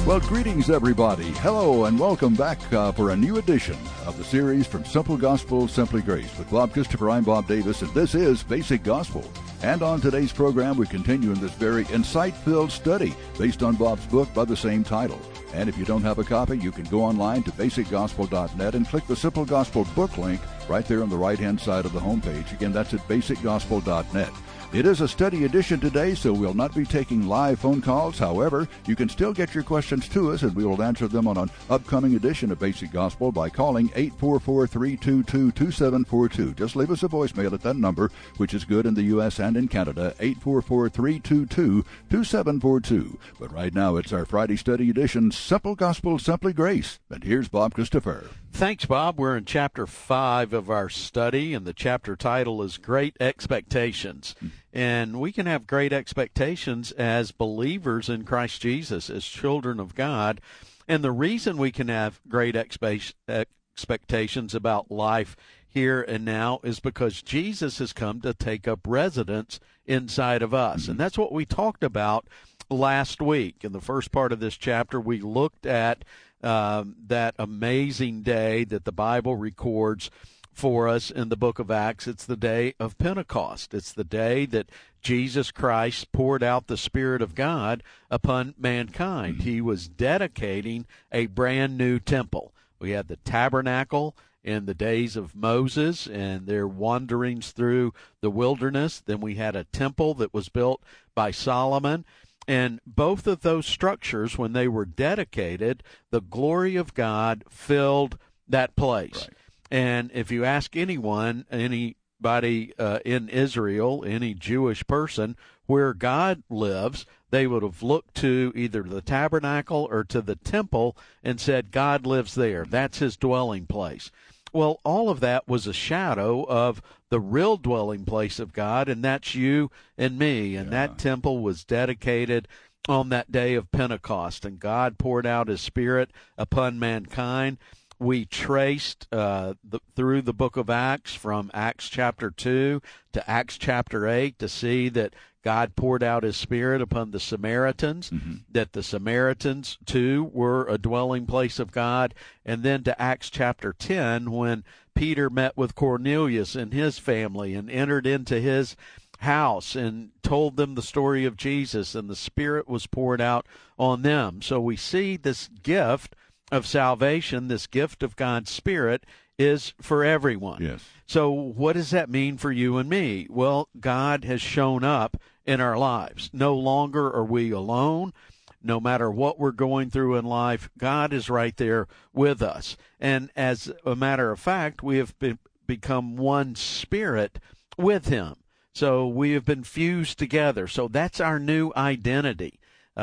Well, greetings, everybody. Hello, and welcome back for a new edition of the series From Simple Gospel, Simply Grace. With Bob Christopher, I'm Bob Davis, and this is Basic Gospel. And on today's program, we continue in this very insight-filled study based on Bob's book by the same title. And if you don't have a copy, you can go online to basicgospel.net and click the Simple Gospel book link right there on the right-hand side of the homepage. Again, that's at basicgospel.net. It is a study edition today, so we'll not be taking live phone calls. However, you can still get your questions to us, and we will answer them on an upcoming edition of Basic Gospel by calling 844-322-2742. Just leave us a voicemail at that number, which is good in the U.S. and in Canada, 844-322-2742. But right now, it's our Friday study edition, Simple Gospel, Simply Grace. And here's Bob Christopher. Thanks, Bob. We're in Chapter 5 of our study, and the chapter title is Great Expectations. And we can have great expectations as believers in Christ Jesus, as children of God. And the reason we can have great expectations about life here and now is because Jesus has come to take up residence inside of us. And that's what we talked about last week. In the first part of this chapter, we looked at that amazing day that the Bible records for us in the book of Acts. It's the day of Pentecost. It's the day that Jesus Christ poured out the Spirit of God upon mankind. He was dedicating a brand new temple. We had the tabernacle in the days of Moses and their wanderings through the wilderness. Then we had a temple that was built by Solomon. And both of those structures, when they were dedicated, the glory of God filled that place. Right. And if you ask anyone, anybody in Israel, any Jewish person, where God lives, they would have looked to either the tabernacle or to the temple and said, God lives there. That's his dwelling place. Well, all of that was a shadow of the real dwelling place of God, and that's you and me. And that temple was dedicated on that day of Pentecost, and God poured out his Spirit upon mankind. We traced through the book of Acts, from Acts chapter 2 to Acts chapter 8, to see that God poured out his Spirit upon the Samaritans, that the Samaritans, too, were a dwelling place of God. And then to Acts chapter 10, when Peter met with Cornelius and his family and entered into his house and told them the story of Jesus, and the Spirit was poured out on them. So we see this gift of salvation, this gift of God's Spirit, is for everyone. Yes. So what does that mean for you and me? Well, God has shown up in our lives. No longer are we alone. No matter what we're going through in life, God is right there with us. And as a matter of fact, we have become one spirit with him. So we have been fused together. So that's our new identity.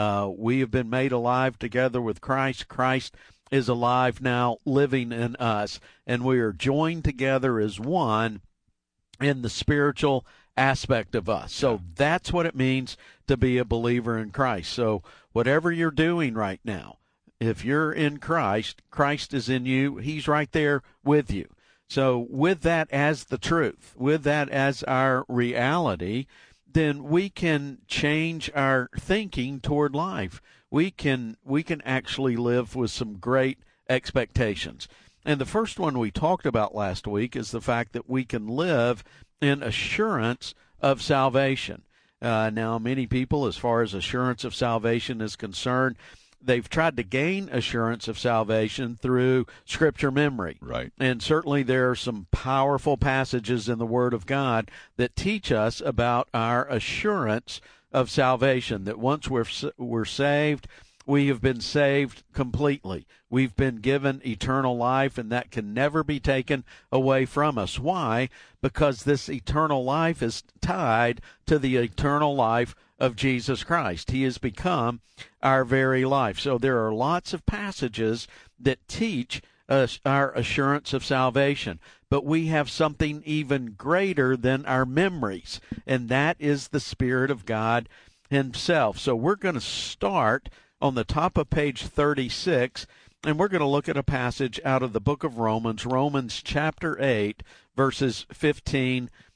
We have been made alive together with Christ. Christ is alive now, living in us, and we are joined together as one in the spiritual aspect of us. So that's what it means to be a believer in Christ. So whatever you're doing right now, if you're in Christ, Christ is in you. He's right there with you. So with that as the truth, with that as our reality, then we can change our thinking toward life. We can actually live with some great expectations. And the first one we talked about last week is the fact that we can live in assurance of salvation. Now, many people, as far as assurance of salvation is concerned, they've tried to gain assurance of salvation through Scripture memory. Right. And certainly there are some powerful passages in the Word of God that teach us about our assurance of salvation, that once we're saved, we have been saved completely. We've been given eternal life, and that can never be taken away from us. Why? Because this eternal life is tied to the eternal life of Jesus Christ. He has become our very life. So there are lots of passages that teach us our assurance of salvation. But we have something even greater than our memories, and that is the Spirit of God himself. So we're going to start on the top of page 36, and we're going to look at a passage out of the book of Romans, Romans chapter 8, verses 15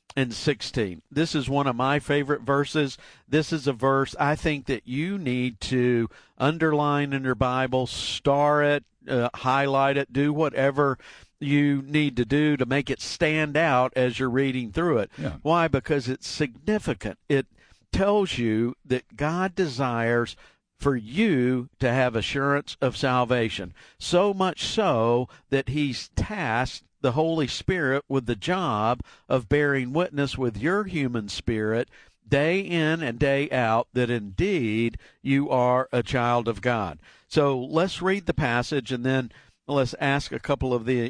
and 16. This is one of my favorite verses. This is a verse I think that you need to underline in your Bible, star it, highlight it, do whatever you need to do to make it stand out as you're reading through it. Yeah. Why? Because it's significant. It tells you that God desires for you to have assurance of salvation, so much so that he's tasked the Holy Spirit with the job of bearing witness with your human spirit day in and day out that indeed you are a child of God. So let's read the passage, and then let's ask a couple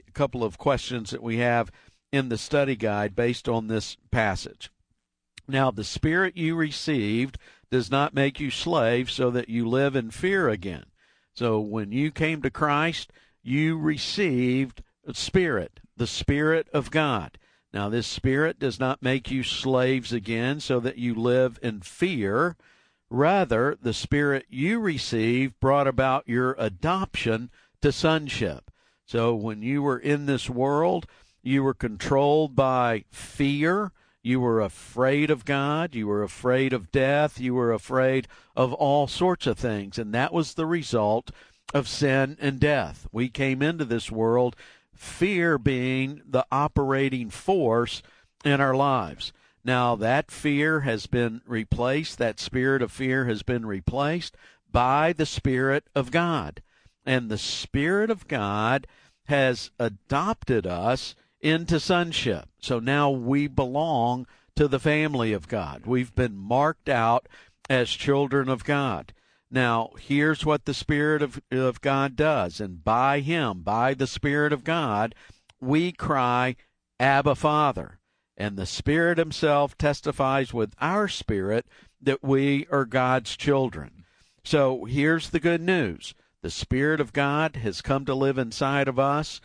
of questions that we have in the study guide based on this passage. Now, the Spirit you received does not make you slaves so that you live in fear again. So when you came to Christ, you received Spirit, the Spirit of God. Now, this Spirit does not make you slaves again so that you live in fear. Rather, the Spirit you received brought about your adoption to sonship. So when you were in this world, you were controlled by fear. You were afraid of God. You were afraid of death. You were afraid of all sorts of things. And that was the result of sin and death. We came into this world, fear being the operating force in our lives. Now, that fear has been replaced. That spirit of fear has been replaced by the Spirit of God. And the Spirit of God has adopted us into sonship. So now we belong to the family of God. We've been marked out as children of God. Now, here's what the Spirit of God does. And by Him, by the Spirit of God, we cry, Abba, Father. And the Spirit Himself testifies with our spirit that we are God's children. So here's the good news. The Spirit of God has come to live inside of us.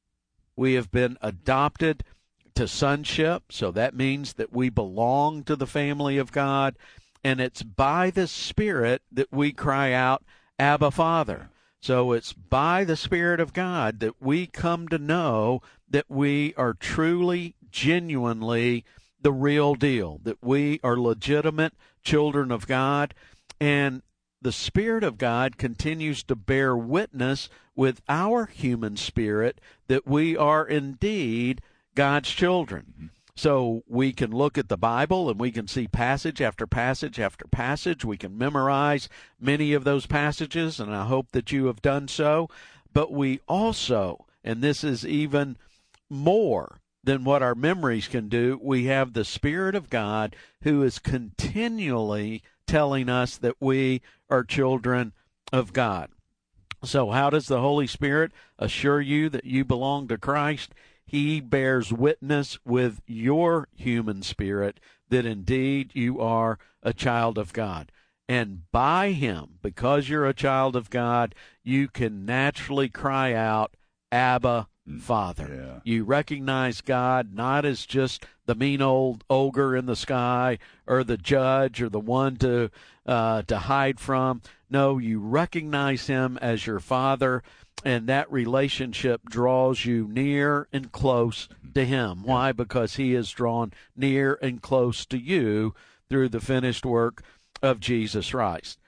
We have been adopted to sonship, so that means that we belong to the family of God, and it's by the Spirit that we cry out, Abba, Father. So it's by the Spirit of God that we come to know that we are truly, genuinely the real deal, that we are legitimate children of God, and the Spirit of God continues to bear witness with our human spirit that we are indeed God's children. So we can look at the Bible and we can see passage after passage after passage. We can memorize many of those passages, and I hope that you have done so. But we also, and this is even more than what our memories can do, we have the Spirit of God who is continually telling us that we are children of God. So how does the Holy Spirit assure you that you belong to Christ? He bears witness with your human spirit that indeed you are a child of God. And by Him, because you're a child of God, you can naturally cry out, Abba, Father. Yeah. You recognize God not as just the mean old ogre in the sky or the judge or the one to hide from. No, you recognize Him as your Father, and that relationship draws you near and close to Him. Why? Because He is drawn near and close to you through the finished work of Jesus Christ.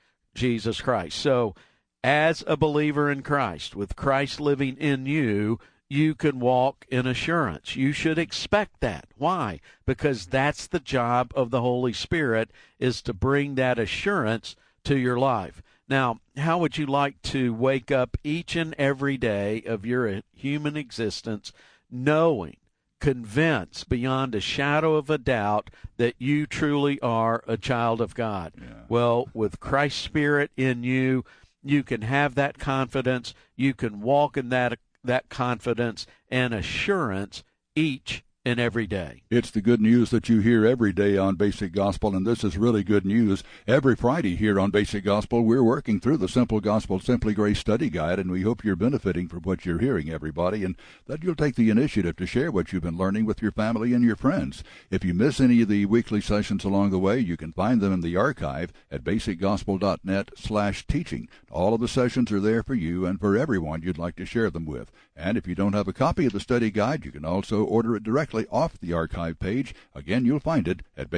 So, as a believer in Christ, with Christ living in you, you can walk in assurance. You should expect that. Why? Because that's the job of the Holy Spirit, is to bring that assurance to your life. Now, how would you like to wake up each and every day of your human existence knowing, convinced beyond a shadow of a doubt that you truly are a child of God? Yeah. Well, with Christ's Spirit in you, you can have that confidence. You can walk in that confidence and assurance each and every day. It's the good news that you hear every day on Basic Gospel, and this is really good news. Every Friday here on Basic Gospel, we're working through the Simple Gospel, Simply Grace Study Guide, and we hope you're benefiting from what you're hearing, everybody, and that you'll take the initiative to share what you've been learning with your family and your friends. If you miss any of the weekly sessions along the way, you can find them in the archive at basicgospel.net/teaching. All of the sessions are there for you and for everyone you'd like to share them with. And if you don't have a copy of the study guide, you can also order it directly directly off the archive page. Again, you'll find it at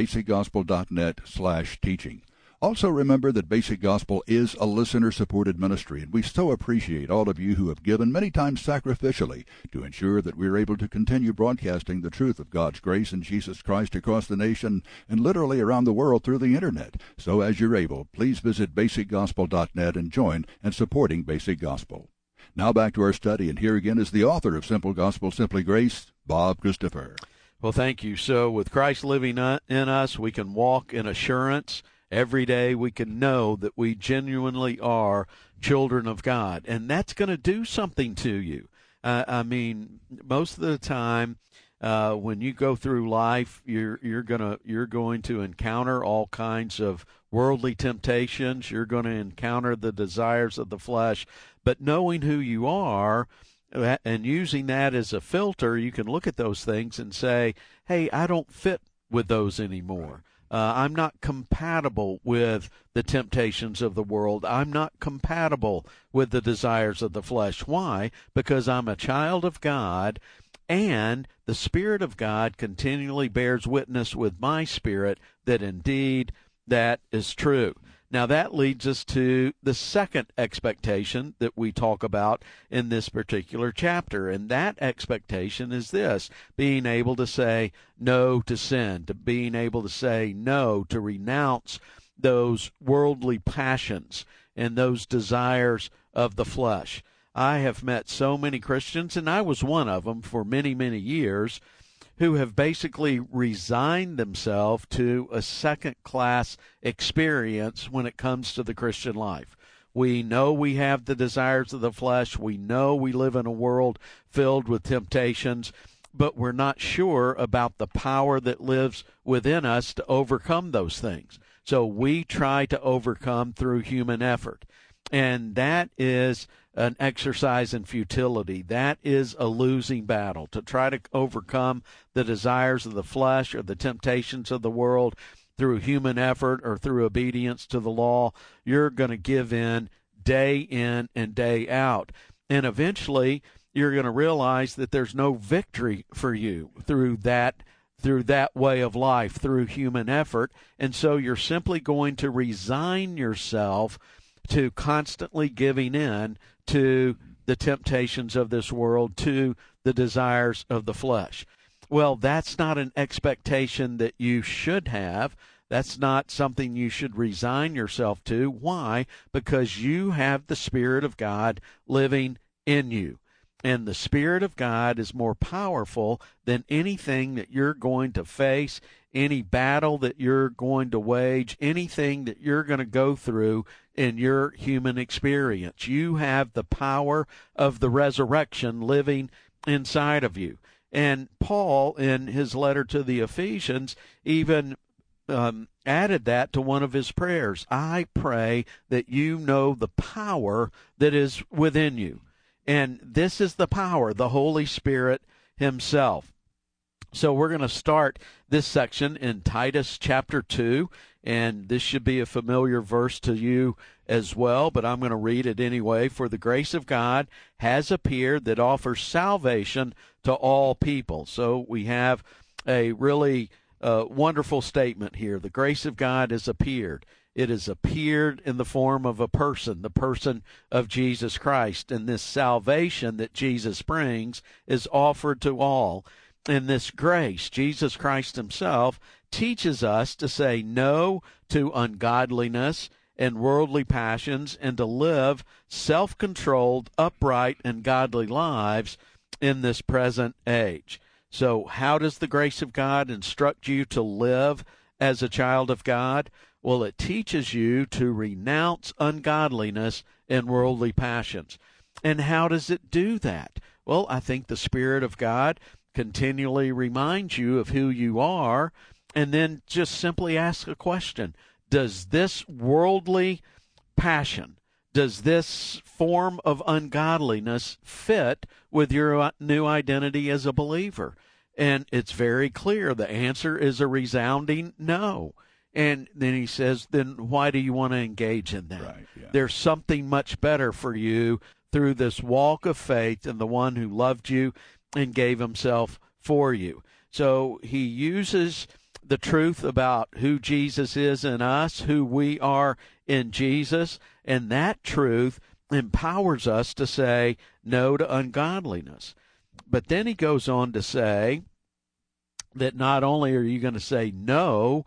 basicgospel.net/teaching. Also remember that Basic Gospel is a listener-supported ministry, and we so appreciate all of you who have given, many times sacrificially, to ensure that we're able to continue broadcasting the truth of God's grace in Jesus Christ across the nation and literally around the world through the Internet. So as you're able, please visit basicgospel.net and join in supporting Basic Gospel. Now back to our study, and here again is the author of Simple Gospel, Simply Grace, Bob Christopher. Well, thank you. So with Christ living in us, we can walk in assurance. Every day we can know that we genuinely are children of God, and that's going to do something to you. I mean, most of the time when you go through life, you're going to encounter all kinds of worldly temptations. You're going to encounter the desires of the flesh, but knowing who you are and using that as a filter, you can look at those things and say, hey, I don't fit with those anymore. I'm not compatible with the temptations of the world. I'm not compatible with the desires of the flesh. Why? Because I'm a child of God, and the Spirit of God continually bears witness with my spirit that indeed that is true. Now that leads us to the second expectation that we talk about in this particular chapter, and that expectation is this: being able to say no to sin, to being able to say no, to renounce those worldly passions and those desires of the flesh. I have met so many Christians, and I was one of them for many, many years, who have basically resigned themselves to a second-class experience when it comes to the Christian life. We know we have the desires of the flesh. We know we live in a world filled with temptations, but we're not sure about the power that lives within us to overcome those things. So we try to overcome through human effort, and that is an exercise in futility. That is a losing battle. To try to overcome the desires of the flesh or the temptations of the world through human effort or through obedience to the law, you're going to give in and day out. And eventually you're going to realize that there's no victory for you through that way of life, through human effort. And so you're simply going to resign yourself to constantly giving in to the temptations of this world, to the desires of the flesh. Well, that's not an expectation that you should have. That's not something you should resign yourself to. Why? Because you have the Spirit of God living in you. And the Spirit of God is more powerful than anything that you're going to face, any battle that you're going to wage, anything that you're going to go through in your human experience. You have the power of the resurrection living inside of you. And Paul, in his letter to the Ephesians, even added that to one of his prayers. I pray that you know the power that is within you. And this is the power, the Holy Spirit himself. So we're going to start this section in Titus chapter 2, and this should be a familiar verse to you as well, but I'm going to read it anyway. For the grace of God has appeared that offers salvation to all people. So we have a really wonderful statement here. The grace of God has appeared. It has appeared in the form of a person, the person of Jesus Christ. And this salvation that Jesus brings is offered to all. And this grace, Jesus Christ himself, teaches us to say no to ungodliness and worldly passions and to live self-controlled, upright, and godly lives in this present age. So how does the grace of God instruct you to live as a child of God? Well, it teaches you to renounce ungodliness and worldly passions. And how does it do that? Well, I think the Spirit of God continually reminds you of who you are, and then just simply ask a question. Does this worldly passion, does this form of ungodliness fit with your new identity as a believer? And it's very clear. The answer is a resounding no. And then he says, then why do you want to engage in that? Right, yeah. There's something much better for you through this walk of faith in the one who loved you and gave himself for you. So he uses the truth about who Jesus is in us, who we are in Jesus, and that truth empowers us to say no to ungodliness. But then he goes on to say that not only are you going to say no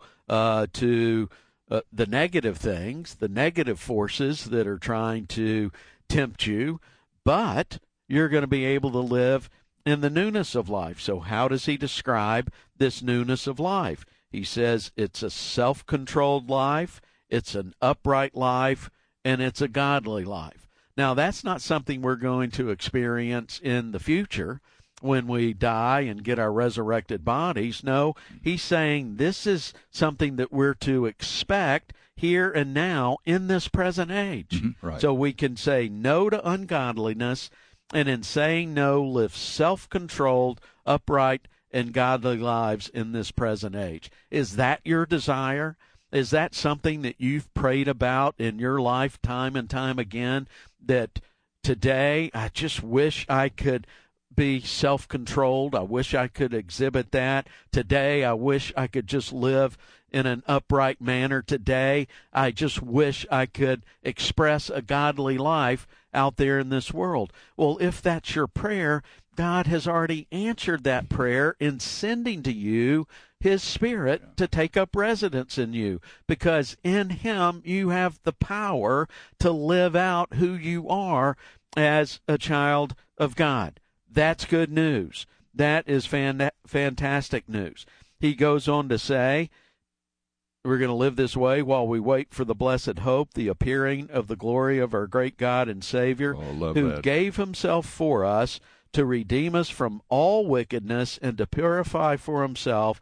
to the negative things, the negative forces that are trying to tempt you, but you're going to be able to live in the newness of life. So how does he describe this newness of life? He says it's a self-controlled life, it's an upright life, and it's a godly life. Now, that's not something we're going to experience in the future when we die and get our resurrected bodies. No, he's saying this is something that we're to expect here and now in this present age. Right. So we can say no to ungodliness, and in saying no, live self-controlled, upright, and godly lives in this present age. Is that your desire? Is that something that you've prayed about in your life time and time again, that today I just wish I could be self-controlled? I wish I could exhibit that. Today I wish I could just live in an upright manner. Today I just wish I could express a godly life out there in this world. Well, if that's your prayer, God has already answered that prayer in sending to you His Spirit to take up residence in you, because in Him you have the power to live out who you are as a child of God. That's good news. That is fantastic news. He goes on to say, we're going to live this way while we wait for the blessed hope, the appearing of the glory of our great God and Savior, who gave Himself for us to redeem us from all wickedness and to purify for Himself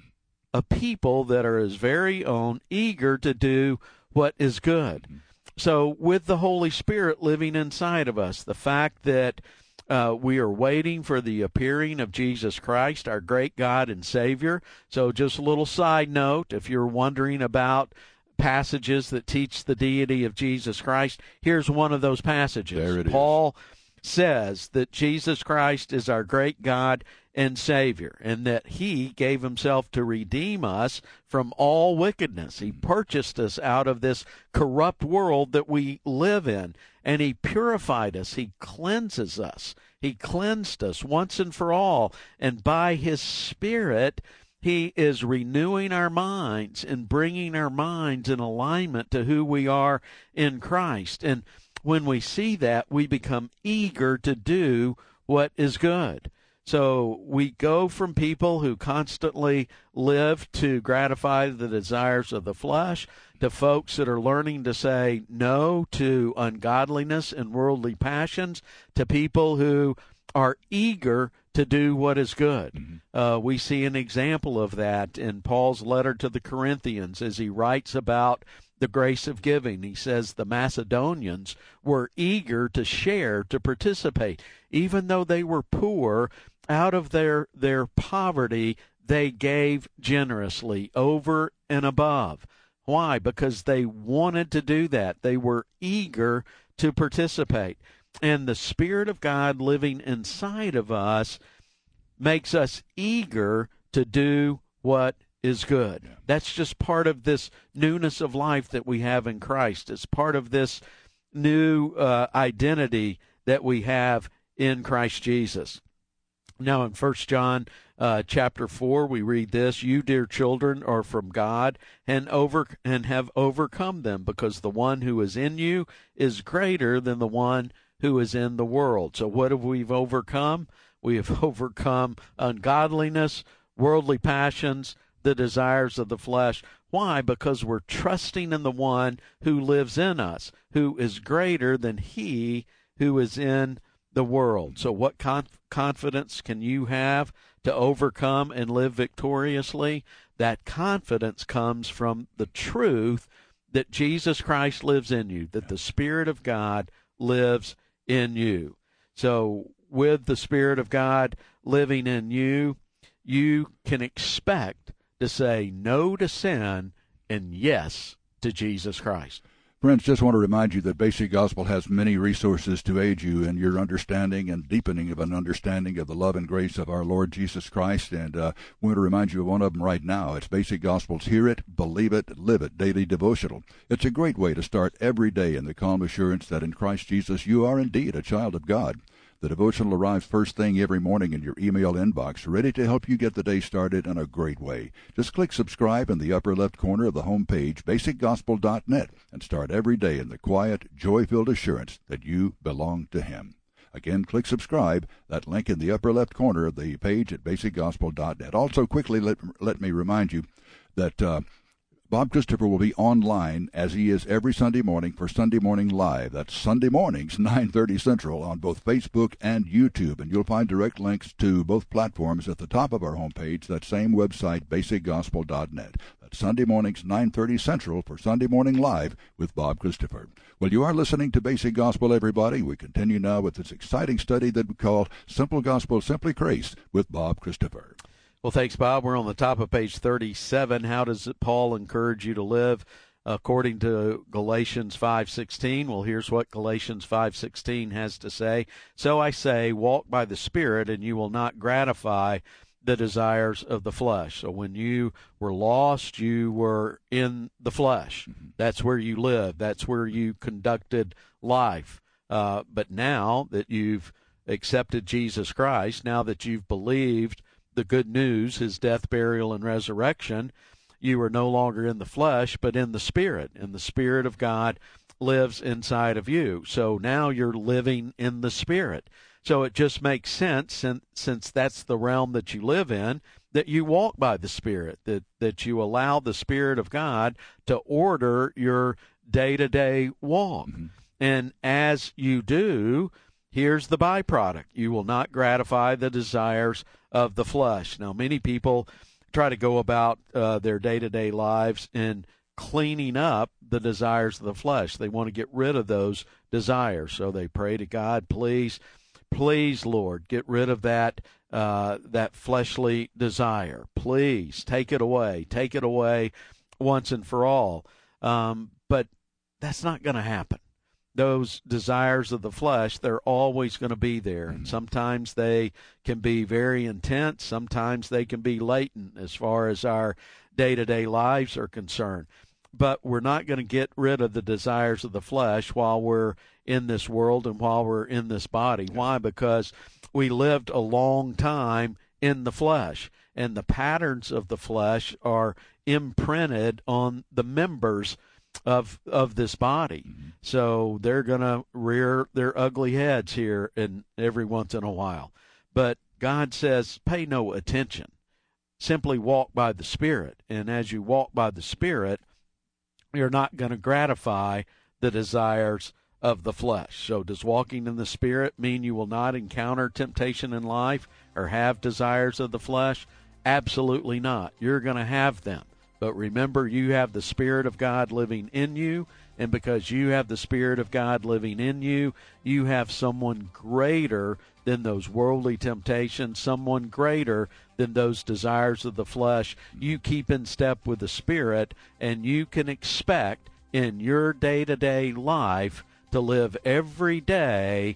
a people that are His very own, eager to do what is good. So with the Holy Spirit living inside of us, the fact that we are waiting for the appearing of Jesus Christ, our great God and Savior. So just a little side note, if you're wondering about passages that teach the deity of Jesus Christ, here's one of those passages. There it is. Paul says that Jesus Christ is our great God and Savior, and that He gave Himself to redeem us from all wickedness. He purchased us out of this corrupt world that we live in, and He purified us. He cleanses us. He cleansed us once and for all, and by His Spirit, He is renewing our minds and bringing our minds in alignment to who we are in Christ. And when we see that, we become eager to do what is good. So we go from people who constantly live to gratify the desires of the flesh to folks that are learning to say no to ungodliness and worldly passions, to people who are eager to do what is good. We see an example of that in Paul's letter to the Corinthians as he writes about the grace of giving. He says the Macedonians were eager to share, to participate. Even though they were poor, out of their poverty, they gave generously over and above. Why? Because they wanted to do that. They were eager to participate. And the Spirit of God living inside of us makes us eager to do what is good. That's just part of this newness of life that we have in Christ. It's part of this new identity that we have in Christ Jesus. Now in 1 John chapter 4, we read this: "You, dear children, are from God and have overcome them, because the one who is in you is greater than the one who is in the world." So what have we overcome? We have overcome ungodliness, worldly passions, the desires of the flesh. Why? Because we're trusting in the one who lives in us, who is greater than he who is in the world. So what confidence can you have to overcome and live victoriously? That confidence comes from the truth that Jesus Christ lives in you, that the Spirit of God lives in you. So with the Spirit of God living in you, you can expect to say no to sin and yes to Jesus Christ. Friends, just want to remind you that Basic Gospel has many resources to aid you in your understanding and deepening of an understanding of the love and grace of our Lord Jesus Christ. And we want to remind you of one of them right now. It's Basic Gospel's Hear It, Believe It, Live It Daily Devotional. It's a great way to start every day in the calm assurance that in Christ Jesus you are indeed a child of God. The devotional arrives first thing every morning in your email inbox, ready to help you get the day started in a great way. Just click subscribe in the upper left corner of the home page, basicgospel.net, and start every day in the quiet, joy-filled assurance that you belong to Him. Again, click subscribe, that link in the upper left corner of the page at basicgospel.net. Also, quickly let me remind you that Bob Christopher will be online as he is every Sunday morning for Sunday Morning Live. That's Sunday mornings, 9:30 Central, on both Facebook and YouTube. And you'll find direct links to both platforms at the top of our homepage, that same website, basicgospel.net. That's Sunday mornings, 9:30 Central, for Sunday Morning Live with Bob Christopher. Well, you are listening to Basic Gospel, everybody. We continue now with this exciting study that we call Simple Gospel, Simply Grace with Bob Christopher. Well, thanks, Bob. We're on the top of page 37. How does Paul encourage you to live according to Galatians 5:16? Well, here's what Galatians 5:16 has to say. So I say, walk by the Spirit, and you will not gratify the desires of the flesh. So when you were lost, you were in the flesh. That's where you lived. That's where you conducted life. But now that you've accepted Jesus Christ, now that you've believed the good news, his death, burial, and resurrection, you are no longer in the flesh, but in the Spirit. And the Spirit of God lives inside of you. So now you're living in the Spirit. So it just makes sense, since that's the realm that you live in, that you walk by the Spirit, that you allow the Spirit of God to order your day-to-day walk. And as you do, here's the byproduct. You will not gratify the desires of the flesh. Now, many people try to go about their day-to-day lives in cleaning up the desires of the flesh. They want to get rid of those desires. So they pray to God, please, Lord, get rid of that fleshly desire. Please take it away once and for all. But that's not going to happen. Those desires of the flesh, they're always going to be there. And sometimes they can be very intense. Sometimes they can be latent as far as our day-to-day lives are concerned. But we're not going to get rid of the desires of the flesh while we're in this world and while we're in this body. Why? Because we lived a long time in the flesh, and the patterns of the flesh are imprinted on the members of this body. So they're going to rear their ugly heads here and every once in a while. But God says, pay no attention. Simply walk by the Spirit. And as you walk by the Spirit, you're not going to gratify the desires of the flesh. So does walking in the Spirit mean you will not encounter temptation in life or have desires of the flesh? Absolutely not. You're going to have them. But remember, you have the Spirit of God living in you, and because you have the Spirit of God living in you, you have someone greater than those worldly temptations, someone greater than those desires of the flesh. You keep in step with the Spirit, and you can expect in your day-to-day life to live every day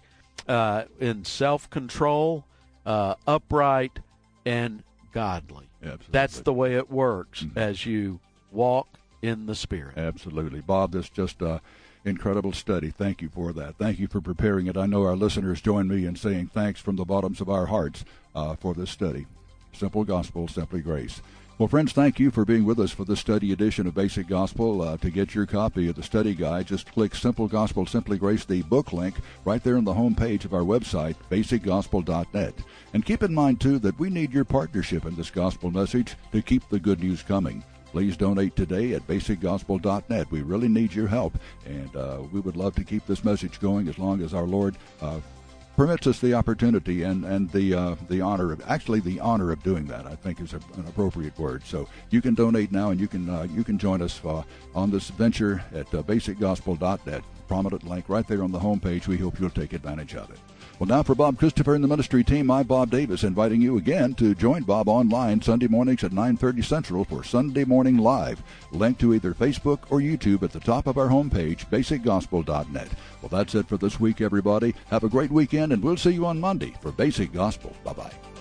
in self-control, upright, and godly. Absolutely. That's the way it works as you walk in the Spirit. Absolutely. Bob, this just incredible study. Thank you for that. Thank you for preparing it. I know our listeners join me in saying thanks from the bottoms of our hearts for this study. Simple Gospel, Simply Grace. Well, friends, thank you for being with us for this study edition of Basic Gospel. To get your copy of the study guide, just click Simple Gospel, Simply Grace, the book link, right there on the home page of our website, basicgospel.net. And keep in mind, too, that we need your partnership in this gospel message to keep the good news coming. Please donate today at basicgospel.net. We really need your help, and we would love to keep this message going as long as our Lord permits us the opportunity and the honor of doing that, I think, is an appropriate word. So you can donate now, and you can join us on this venture at basicgospel.net. Prominent link right there on the homepage. We hope you'll take advantage of it. Well, now for Bob Christopher and the ministry team, I'm Bob Davis, inviting you again to join Bob online Sunday mornings at 9:30 Central for Sunday Morning Live. Link to either Facebook or YouTube at the top of our homepage, basicgospel.net. Well, that's it for this week, everybody. Have a great weekend, and we'll see you on Monday for Basic Gospel. Bye-bye.